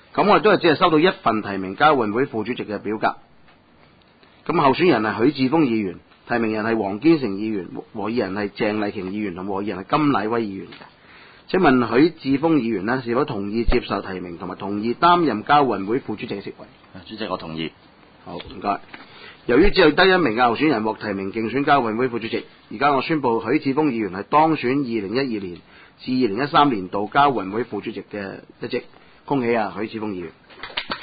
咁我哋都係只係收到一份提名交運會副主席嘅表格。咁候選人係許智峰議員，提名人係黃堅成議員，和議人係鄭麗瓊議員，同和議人係甘乃威議員嘅。請問許智峰議員呢是否同意接受提名，同埋同意擔任交運會副主席嘅職位？ 主席，我同意。 好，唔該。由於只有得一名嘅候選人獲提名競選交運會副主席，而家我宣布許智峰議員係當選2012年至2013年度交運會副主席嘅一職。恭喜許智峰議員。